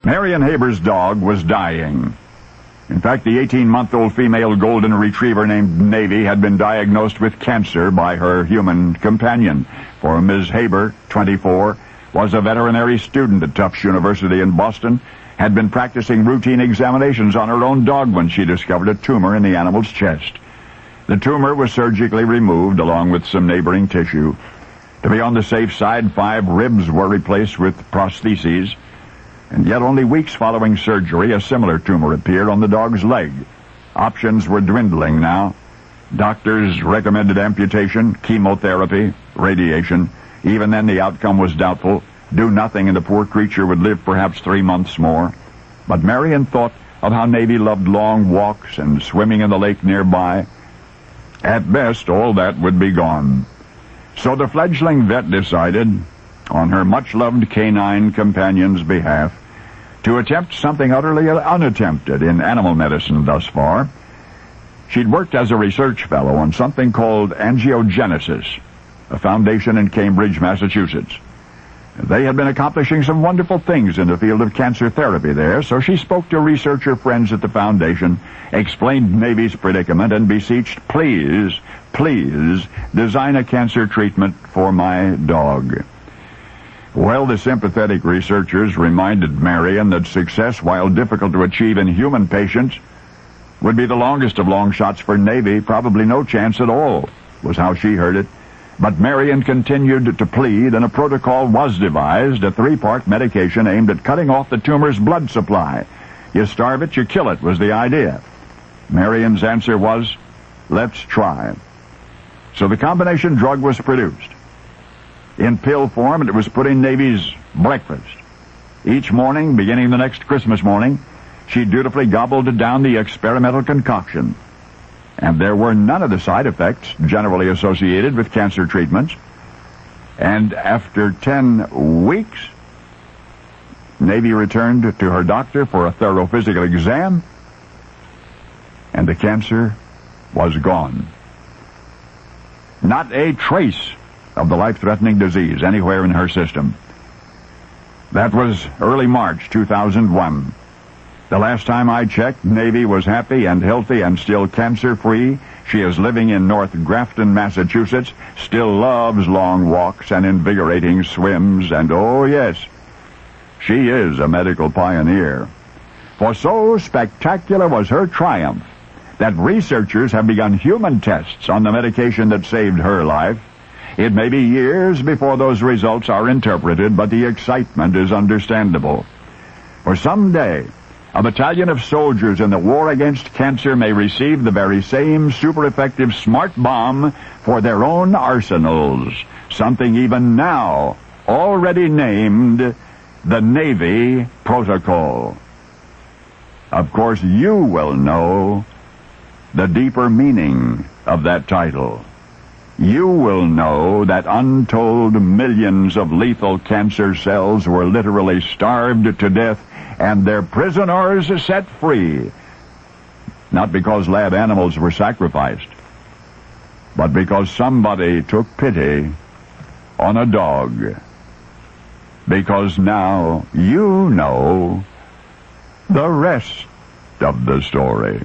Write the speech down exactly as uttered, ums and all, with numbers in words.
Marion Haber's dog was dying. In fact, the eighteen-month-old female golden retriever named Navy had been diagnosed with cancer by her human companion. For Miz Haber, twenty-four, was a veterinary student at Tufts University in Boston, had been practicing routine examinations on her own dog when she discovered a tumor in the animal's chest. The tumor was surgically removed along with some neighboring tissue. To be on the safe side, five ribs were replaced with prostheses. And yet only weeks following surgery, a similar tumor appeared on the dog's leg. Options were dwindling now. Doctors recommended amputation, chemotherapy, radiation. Even then the outcome was doubtful. Do nothing and the poor creature would live perhaps three months more. But Marion thought of how Navy loved long walks and swimming in the lake nearby. At best, all that would be gone. So the fledgling vet decided, on her much-loved canine companion's behalf, to attempt something utterly unattempted in animal medicine thus far. She'd worked as a research fellow on something called Angiogenesis, a foundation in Cambridge, Massachusetts. They had been accomplishing some wonderful things in the field of cancer therapy there, so she spoke to researcher friends at the foundation, explained Navy's predicament, and beseeched, please, please, design a cancer treatment for my dog. Well, the sympathetic researchers reminded Marion that success, while difficult to achieve in human patients, would be the longest of long shots for Navy, probably no chance at all, was how she heard it. But Marion continued to plead, and a protocol was devised, a three-part medication aimed at cutting off the tumor's blood supply. You starve it, you kill it, was the idea. Marion's answer was, let's try. So the combination drug was produced. In pill form, it was put in Navy's breakfast. Each morning, beginning the next Christmas morning, she dutifully gobbled down the experimental concoction. And there were none of the side effects generally associated with cancer treatments. And after ten weeks, Navy returned to her doctor for a thorough physical exam, and the cancer was gone. Not a trace of the life-threatening disease anywhere in her system. That was early March two thousand one. The last time I checked, Navy was happy and healthy and still cancer-free. She is living in North Grafton, Massachusetts, still loves long walks and invigorating swims, and oh yes, she is a medical pioneer. For so spectacular was her triumph that researchers have begun human tests on the medication that saved her life. It may be years before those results are interpreted, but the excitement is understandable. For someday, a battalion of soldiers in the war against cancer may receive the very same super-effective smart bomb for their own arsenals, something even now already named the Navy Protocol. Of course, you will know the deeper meaning of that title. You will know that untold millions of lethal cancer cells were literally starved to death and their prisoners set free, not because lab animals were sacrificed, but because somebody took pity on a dog. Because now you know the rest of the story.